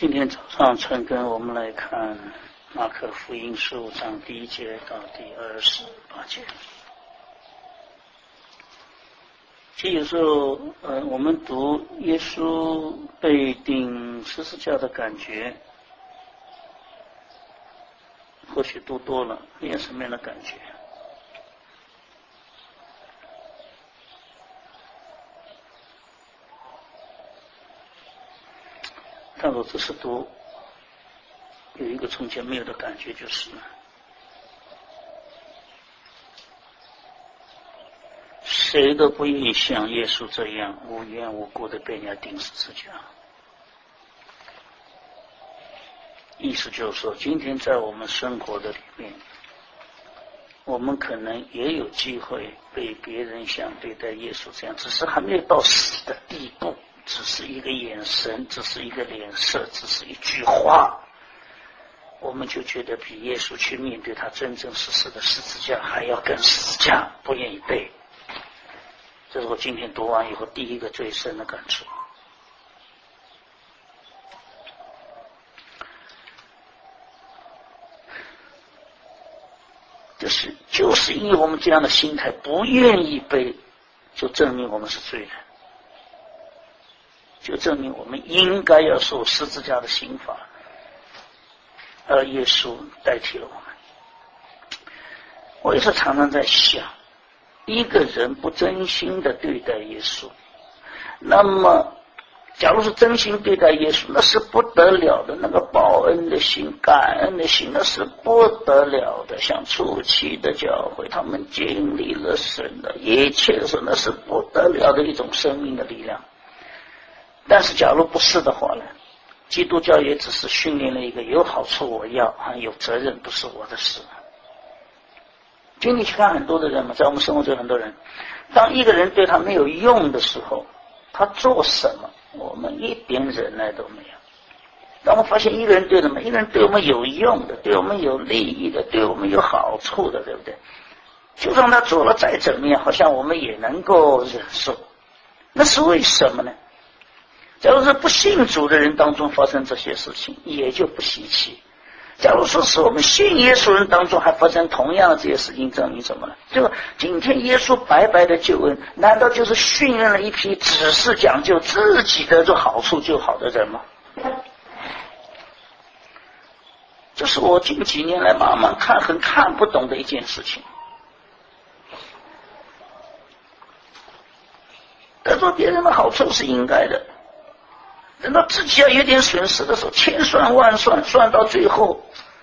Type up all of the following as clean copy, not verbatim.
今天早上陈根我们来看马可福音15章第1节到第28节。其实有时候我们读耶稣被钉十字架的感觉，或许读多了没有什么样的感觉。但我只是读，有一个从前没有的感觉，就是谁都不愿意像耶稣这样无缘无故的被人家钉十字架。意思就是说，今天在我们生活的里面，我们可能也有机会被别人像对待耶稣这样，只是还没有到死的地步，只是一个眼神，只是一个脸色，只是一句话，我们就觉得比耶稣去面对他真正实施的十字架还要更十字架，不愿意背。这是我今天读完以后第一个最深的感触。就是因为我们这样的心态不愿意背，就证明我们是罪人，就证明我们应该要受十字架的刑罚，而耶稣代替了我们。我也是常常在想，一个人不真心的对待耶稣，那么假如是真心对待耶稣，那是不得了的，那个报恩的心、感恩的心，那是不得了的。像初期的教会，他们经历了神的一切的时候，那是不得了的一种生命的力量。但是假如不是的话呢，基督教也只是训练了一个有好处我要，有责任不是我的事。今天去看很多的人嘛，在我们生活中很多人，当一个人对他没有用的时候，他做什么我们一点忍耐都没有。当我们发现一个人对我们有用的，对我们有利益的，对我们有好处的，对不对？就算他做了再怎么样，好像我们也能够忍受。那是为什么呢？假如是不信主的人当中发生这些事情，也就不稀奇。假如说是我们信耶稣人当中还发生同样的这些事情，证明什么呢？就今天耶稣白白的救恩，难道就是训练了一批只是讲究自己的这好处就好的人吗？这是我近几年来慢慢很看不懂的一件事情。得到别人的好处是应该的，等到自己要有点损失的时候，千算万算，算到最后，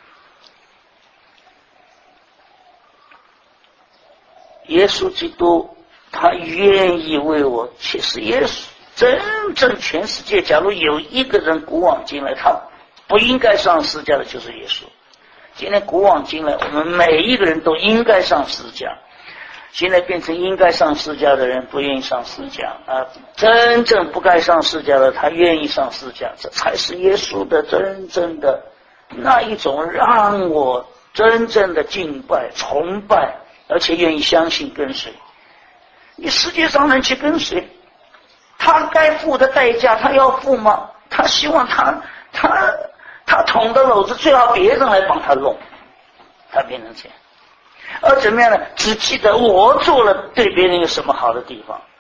耶稣基督他愿意为我。其实耶稣真正全世界，假如有一个人古往今来他不应该上十字架的，就是耶稣。今天古往今来，我们每一个人都应该上十字架。现在变成应该上十字架的人不愿意上十字架真正不该上十字架的他愿意上十字架，这才是耶稣的真正的那一种让我真正的敬拜崇拜，而且愿意相信跟随。你世界上人去跟随他，该付的代价他要付吗？他希望他捅的篓子最好别人来帮他弄，他变成这样。而怎么样呢？只记得我做了对别人有什么好的地方。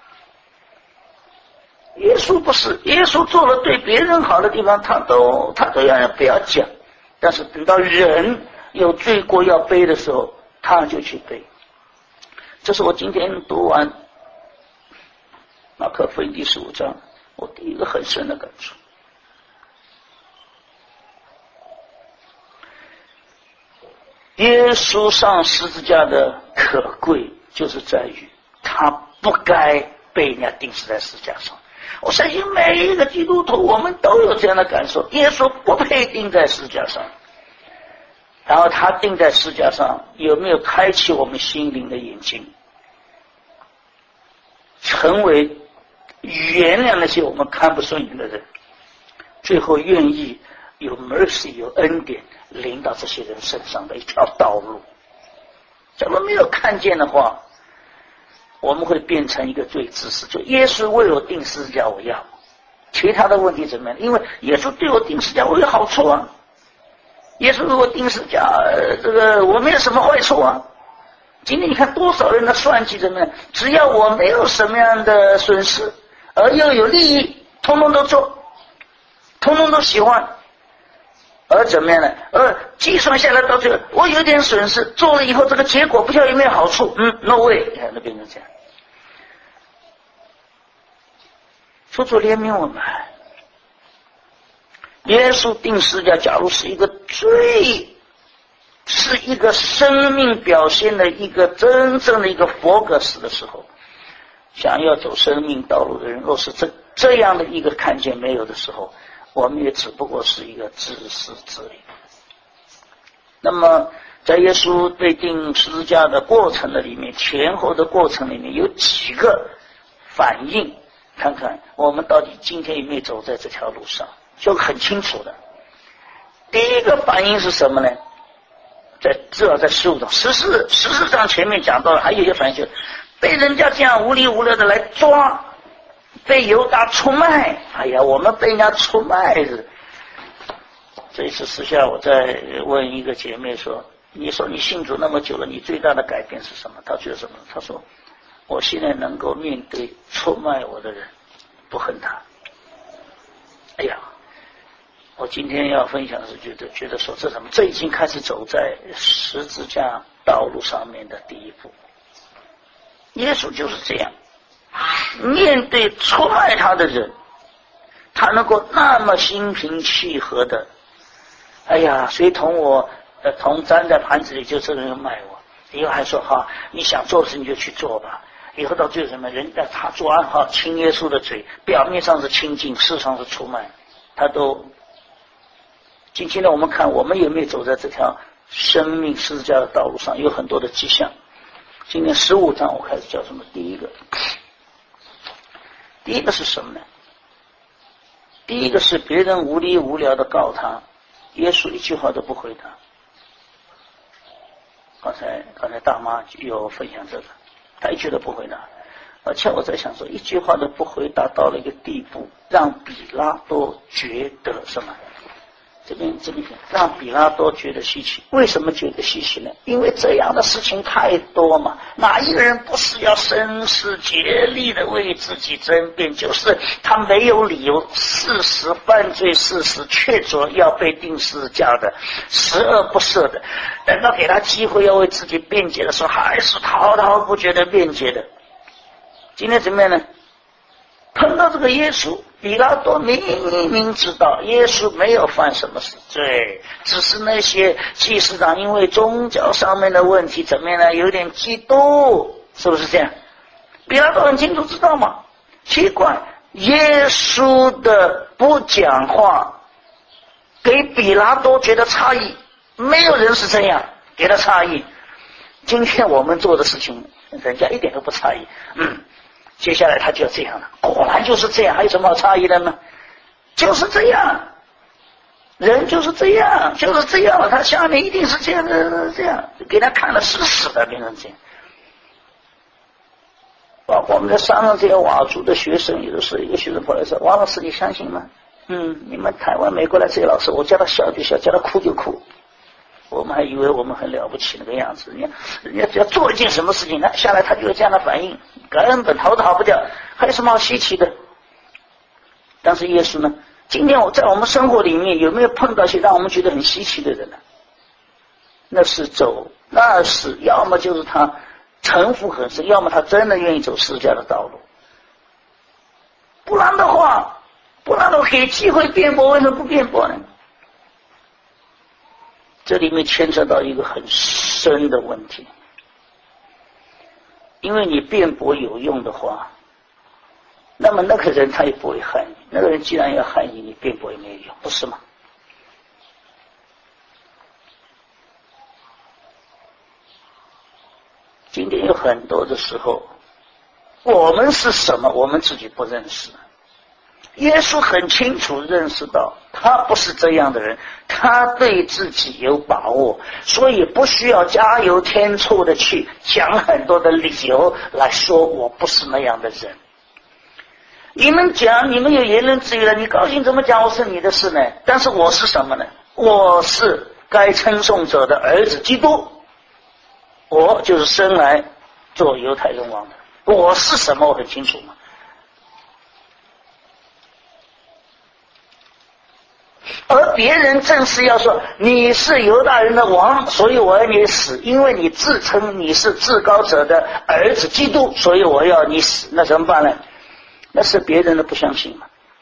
耶稣不是，耶稣做了对别人好的地方，他都要不要讲。但是等到人有罪过要背的时候，他就去背。这是我今天读完马可福音第15章，我第一个很深的感触。耶稣上十字架的可贵，就是在于他不该被人家钉死在十字架上。我相信每一个基督徒，我们都有这样的感受：耶稣不配钉在十字架上。然后他钉在十字架上，有没有开启我们心灵的眼睛，成为原谅那些我们看不顺眼的人，最后愿意有 mercy 有恩典临到这些人身上的一条道路。假如没有看见的话，我们会变成一个最自私，就耶稣为我钉十字架我要， 其他的问题怎么样？因为耶稣对我钉十字架，我有好处啊。耶稣给我钉十字架，这个我没有什么坏处啊。今天你看多少人的算计怎么样？只要我没有什么样的损失，而又有利益，通通都做，通通都喜欢。而怎么样呢？而计算下来到最后，我有点损失，做了以后这个结果不知道有没有好处？No way， 那变成这样。求主怜悯我们。耶稣钉十字架，假如是一个生命表现的一个真正的一个佛格式的时候，想要走生命道路的人，若是这样的一个看见没有的时候，我们也只不过是一个自私自利。那么在耶稣被钉十字架的过程的里面，前后的过程里面有几个反应，看看我们到底今天有没有走在这条路上，就很清楚的。第一个反应是什么呢？至少在15章14章前面讲到了，还有一些反应就是被人家这样无理无聊的来抓，被犹大出卖。哎呀，我们被人家出卖了。这一次私下我在问一个姐妹说，你说你信主那么久了，你最大的改变是什么？她觉得什么？她说我现在能够面对出卖我的人，不恨他。哎呀，我今天要分享的是觉得说这什么？这已经开始走在十字架道路上面的第一步。耶稣就是这样，面对出卖他的人，他能够那么心平气和的，哎呀，谁同我同沾在盘子里，就这个人卖我。以后还说哈，你想做事你就去做吧。以后到最后什么？人家他做暗号亲耶稣的嘴，表面上是亲近，事实上是出卖，他都。今天呢，我们看我们有没有走在这条生命十字架的道路上，有很多的迹象。今天15章我开始叫什么？第一个是什么呢？第一个是别人无理无聊的告他，耶稣一句话都不回答。刚才大妈有分享这个，他一句都不回答。而且我在想说，一句话都不回答到了一个地步，让比拉多觉得什么？这边让比拉多觉得稀奇。为什么觉得稀奇呢？因为这样的事情太多嘛，哪一个人不是要声嘶竭力的为自己争辩？就是他没有理由，犯罪事实确凿要被钉十字架的，十恶不赦的，等到给他机会要为自己辩解的时候，还是滔滔不绝的辩解的。今天怎么样呢？碰到这个耶稣，比拉多明明知道耶稣没有犯什么罪，只是那些祭司长因为宗教上面的问题怎么样呢？有点嫉妒，是不是这样？比拉多很清楚知道吗？奇怪，耶稣的不讲话给比拉多觉得诧异，没有人是这样给他诧异。今天我们做的事情，人家一点都不诧异。接下来他就要这样了，果然就是这样，还有什么好诧异的呢？就是这样，人就是这样了，他下面一定是这样的，这样给他看了死死的，变成这样。包括我们在山上这些佤族的学生，有的时候一个学生跑来说：“王老师，你相信吗？你们台湾、美国来这些老师，我叫他笑就笑，叫他哭就哭。”我们还以为我们很了不起那个样子，人家只要做一件什么事情，下来他就有这样的反应，根本逃都逃不掉，还有什么好稀奇的？但是耶稣呢？今天在我们生活里面有没有碰到一些让我们觉得很稀奇的人呢？那是要么就是他城府很深，要么他真的愿意走十字架的道路。不然的话给机会辩驳，为什么不辩驳呢？这里面牵扯到一个很深的问题，因为你辩驳有用的话，那么那个人他也不会害你，那个人既然要害你，你辩驳也没有用，不是吗？今天有很多的时候，我们是什么我们自己不认识。耶稣很清楚认识到他不是这样的人，他对自己有把握，所以不需要加油添醋的去讲很多的理由来说我不是那样的人。 你们讲，你们有言论自由了，你高兴怎么讲我是你的事呢？但是我是什么呢？我是该称颂者的儿子基督，我就是生来做犹太人王的。我是什么我很清楚嘛。而别人正是要说你是犹大人的王，所以我要你死，因为你自称你是至高者的儿子基督，所以我要你死。那怎么办呢？那是别人的不相信嘛。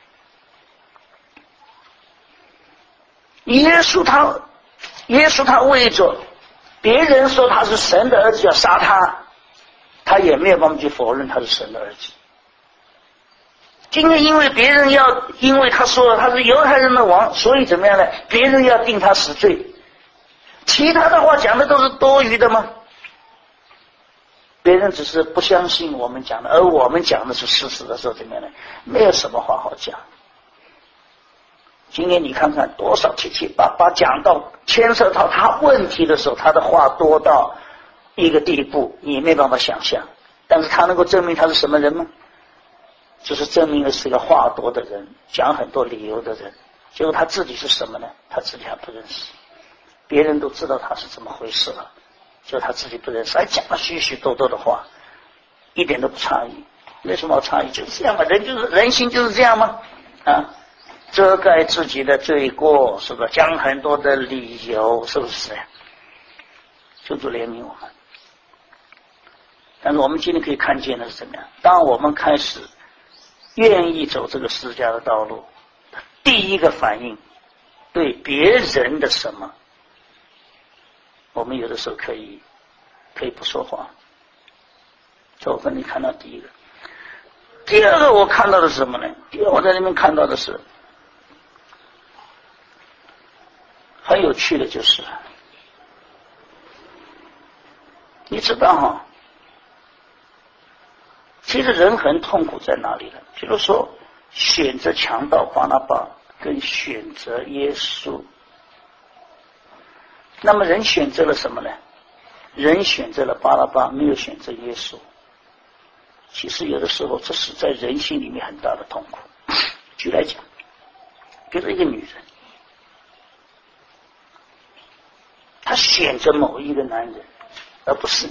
耶稣他为着别人说他是神的儿子要杀他，他也没有办法去否认他是神的儿子。今天因为别人因为他说了他是犹太人的王，所以怎么样呢？别人要定他死罪，其他的话讲的都是多余的吗？别人只是不相信我们讲的，而我们讲的是事实的时候怎么样呢？没有什么话好讲。今天你看看多少七七八八讲到牵涉到他问题的时候，他的话多到一个地步你没办法想象。但是他能够证明他是什么人吗？就是证明的是个话多的人，讲很多理由的人。结果他自己是什么呢？他自己还不认识，别人都知道他是怎么回事了，就他自己不认识，还讲了许许多多的话，一点都不诧异。为什么要诧异？就是这样嘛，人心就是这样吗？遮盖自己的罪过，是不是？讲很多的理由，是不是？求主怜悯我们。但是我们今天可以看见的是怎么样？当我们开始愿意走这个释迦的道路，第一个反应对别人的什么，我们有的时候可以不说话。这我跟你看到第一个。第二个我看到的是什么呢？第二个我在里面看到的是很有趣的，就是你知道哈，其实人很痛苦在哪里呢？比如说选择强盗巴拿巴跟选择耶稣，那么人选择了什么呢？人选择了巴拿巴，没有选择耶稣。其实有的时候这是在人心里面很大的痛苦。举例来讲，比如一个女人，她选择某一个男人而不是你，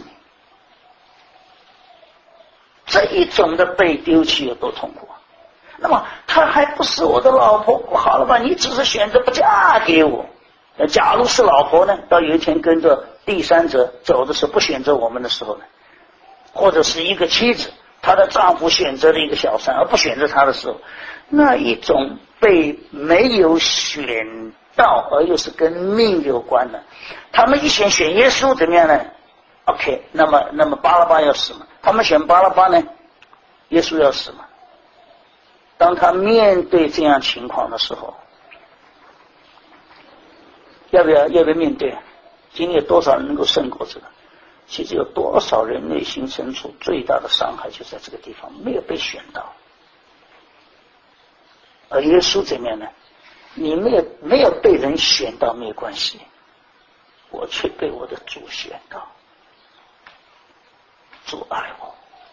这一种的被丢弃有多痛苦啊！那么她还不是我的老婆，好了吧，你只是选择不嫁给我。假如是老婆呢，到有一天跟着第三者走的时候不选择我们的时候呢，或者是一个妻子，她的丈夫选择了一个小三而不选择她的时候，那一种被没有选到而又是跟命有关的。他们一选耶稣怎么样呢？ OK， 那么巴拉巴要死嘛？他们选巴拉巴呢，耶稣要死嘛？当他面对这样情况的时候，要不要面对？今天有多少人能够胜过这个？其实有多少人内心深处最大的伤害就在这个地方，没有被选到。而耶稣怎么样呢？你没有被人选到没有关系，我却被我的主选到。主爱我，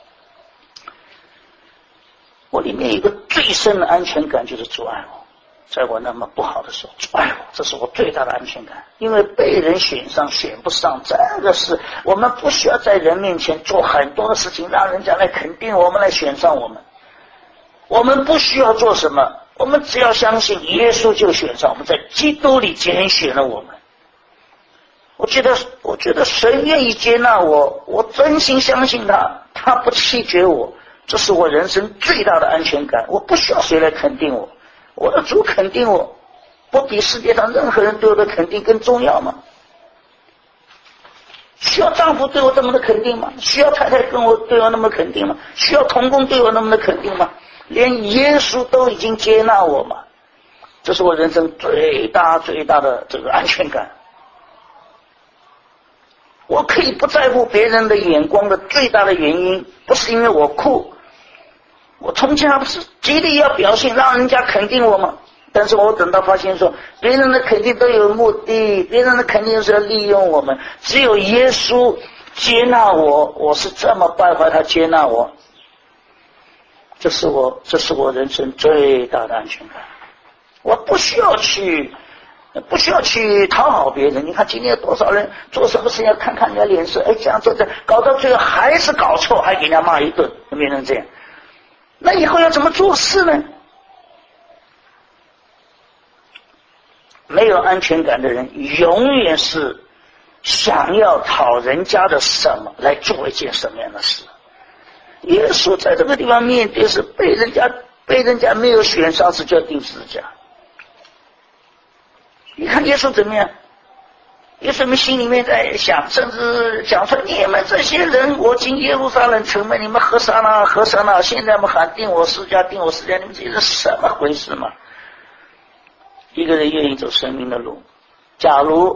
我里面有一个最深的安全感，就是主爱我。在我那么不好的时候，主爱我，这是我最大的安全感。因为被人选上选不上，这个是我们不需要在人面前做很多的事情让人家来肯定我们，来选上我们。我们不需要做什么，我们只要相信耶稣就选上我们，在基督里拣选了我们。我觉得神愿意接纳我，我真心相信他不弃绝我，这是我人生最大的安全感。我不需要谁来肯定我，我的主肯定我，不比世界上任何人对我的肯定更重要吗？需要丈夫对我这么的肯定吗？需要太太对我那么肯定吗？需要同工对我那么的肯定吗？连耶稣都已经接纳我嘛，这是我人生最大的这个安全感。我可以不在乎别人的眼光的最大的原因，不是因为我酷，我从前还不是极力要表现让人家肯定我吗？但是我等到发现说别人的肯定都有目的，别人的肯定是要利用我们，只有耶稣接纳我，我是这么败坏他接纳我， 这是我人生最大的安全感。我不需要去讨好别人。你看今天有多少人做什么事情要看看人家脸色，这样做搞到最后还是搞错，还给人家骂一顿，有没有人这样？那以后要怎么做事呢？没有安全感的人永远是想要讨人家的什么来做一件什么样的事。耶稣在这个地方面对是被人家没有选上是就要钉十字架。你看耶稣怎么样？耶稣们心里面在想，甚至讲说：你们这些人，我进耶路撒冷城门，你们何沙那，现在我们喊定我十字架，你们这是什么回事嘛？一个人愿意走生命的路，假如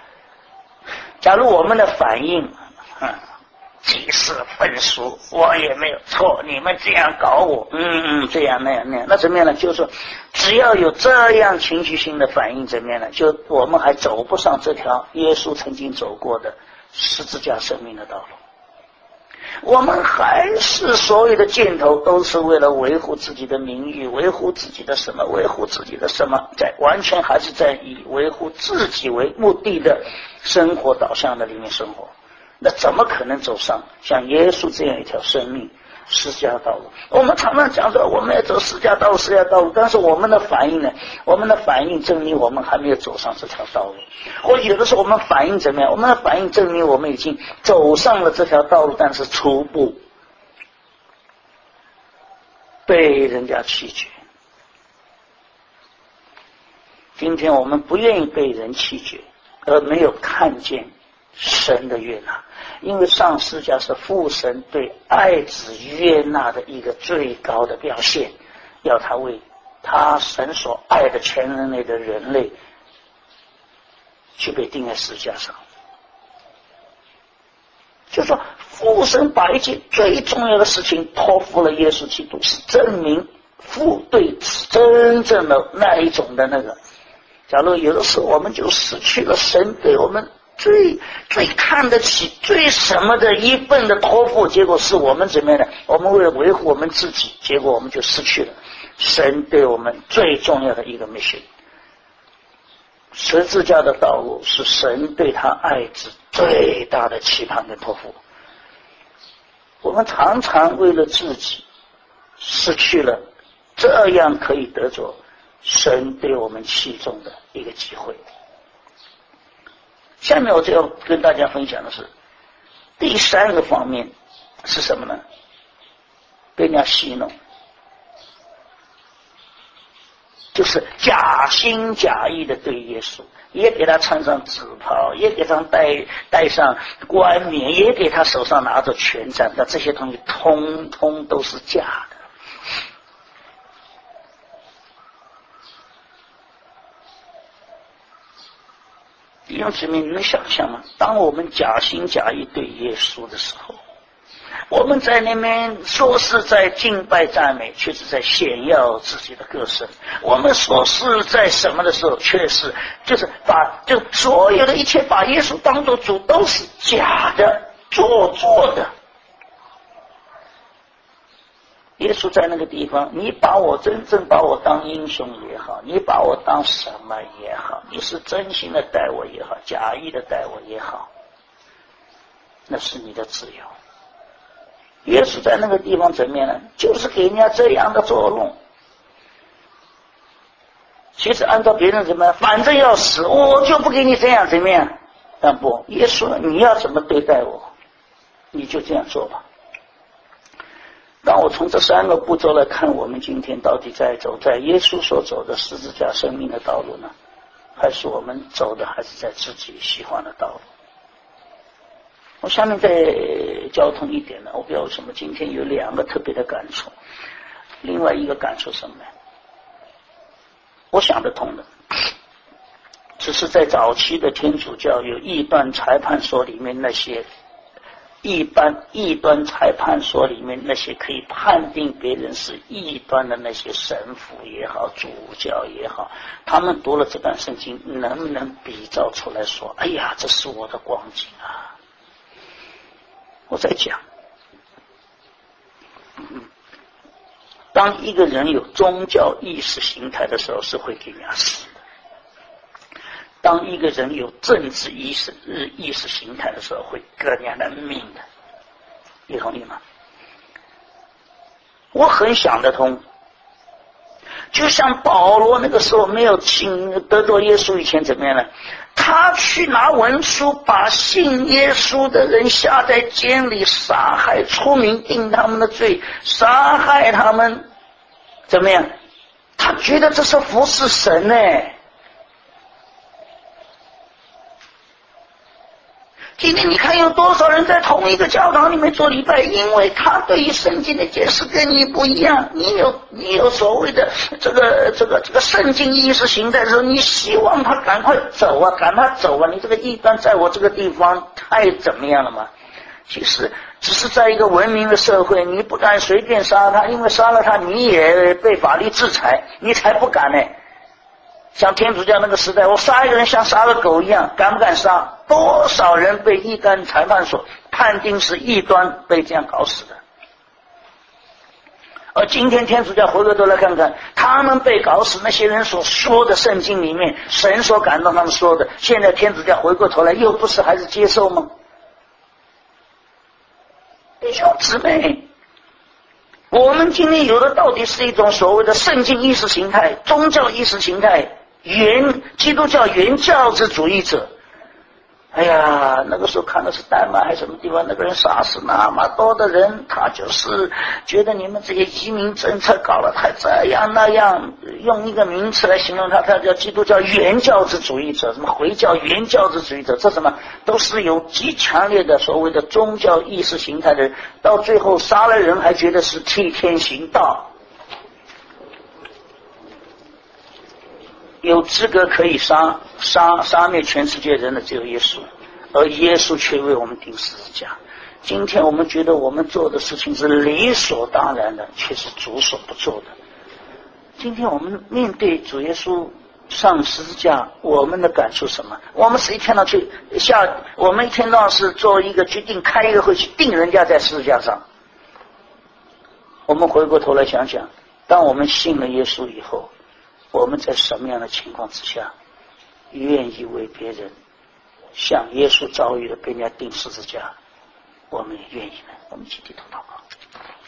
我们的反应即是愤俗，我也没有错，你们这样搞我，这样那样，那怎么样呢？就是说，只要有这样情绪性的反应，怎么样呢？就我们还走不上这条耶稣曾经走过的十字架生命的道路。我们还是所有的箭头都是为了维护自己的名誉，维护自己的什么，在完全还是在以维护自己为目的的生活导向的里面生活。那怎么可能走上像耶稣这样一条生命十字架道路？我们常常讲说我们要走十字架道路，但是我们的反应呢？我们的反应证明我们还没有走上这条道路。或有的时候我们反应怎么样？我们的反应证明我们已经走上了这条道路，但是初步被人家弃绝。今天我们不愿意被人弃绝，而没有看见神的悦纳，因为上十字架是父神对爱子悦纳的一个最高的表现，要他为他神所爱的全人类的人类去被钉在十字架上。就是说父神把一件最重要的事情托付了耶稣基督，是证明父对真正的那一种的那个。假如有的时候我们就失去了神对我们最看得起最什么的一份的托付，结果是我们怎么样的？我们为了维护我们自己，结果我们就失去了神对我们最重要的一个 mission。 十字架的道路是神对他爱子最大的期盼跟托付。我们常常为了自己失去了这样可以得着神对我们器重的一个机会。下面我就要跟大家分享的是第三个方面是什么呢？被人家戏弄，就是假心假意的对耶稣，也给他穿上紫袍，也给他戴上冠冕，也给他手上拿着权杖，但这些东西通通都是假的。弟兄姊妹，你能想象吗？当我们假心假意对耶稣的时候，我们在那边说是在敬拜赞美，却是在炫耀自己的个性。我们说是在什么的时候，却是就所有的一切把耶稣当作主都是假的、做作的。耶稣在那个地方，你真正把我当英雄也好，你把我当什么也好，你是真心的待我也好，假意的待我也好，那是你的自由。耶稣在那个地方怎么样呢？就是给人家这样的作弄。其实按照别人怎么样，反正要死，我就不给你这样怎么样？但不，耶稣你要怎么对待我，你就这样做吧。当我从这三个步骤来看，我们今天到底在走在耶稣所走的十字架生命的道路呢，还是我们走的还是在自己喜欢的道路？我下面再交通一点呢，我不知道为什么今天有两个特别的感触。另外一个感触什么呢？我想得通的，只是在早期的天主教有异端裁判所里面那些异端裁判所里面那些可以判定别人是异端的那些神父也好，主教也好，他们读了这段圣经，能不能比照出来说，哎呀，这是我的光景啊？我在讲， 当一个人有宗教意识形态的时候，是会给人家死的；当一个人有政治意识形态的时候，会割人家的命的。你同意吗？我很想得通，就像保罗那个时候没有得着耶稣以前怎么样呢？他去拿文书把信耶稣的人下在监里，杀害，出名定他们的罪，杀害他们，怎么样？他觉得这是服侍神呢。今天你看有多少人在同一个教堂里面做礼拜，因为他对于圣经的解释跟你不一样，你有所谓的这个圣经意识形态的时候，你希望他赶快走啊，赶他走啊，你这个异端在我这个地方太怎么样了嘛？其实只是在一个文明的社会，你不敢随便杀他，因为杀了他你也被法律制裁，你才不敢呢。像天主教那个时代，我杀一个人像杀了狗一样，敢不敢杀？多少人被异端裁判所判定是异端，被这样搞死的。而今天天主教回过头来看看，他们被搞死，那些人所说的圣经里面，神所感动他们说的，现在天主教回过头来又不是还是接受吗？弟兄姊妹，我们今天有的到底是一种所谓的圣经意识形态、宗教意识形态、基督教原教旨主义者。哎呀，那个时候看的是丹麦还是什么地方，那个人杀死那么多的人，他就是觉得你们这些移民政策搞得太这样那样，用一个名词来形容他叫基督教原教旨主义者，什么回教原教旨主义者，这什么都是有极强烈的所谓的宗教意识形态的人，到最后杀了人还觉得是替天行道。有资格可以杀灭全世界人的只有耶稣，而耶稣却为我们钉十字架。今天我们觉得我们做的事情是理所当然的，却是主所不做的。今天我们面对主耶稣上十字架，我们的感受什么？我们是一天到晚我们一天到晚是做一个决定，开一个会去定人家在十字架上。我们回过头来想想，当我们信了耶稣以后，我们在什么样的情况之下愿意为别人像耶稣遭遇的被人家钉十字架，我们也愿意呢？我们一起低头祷告。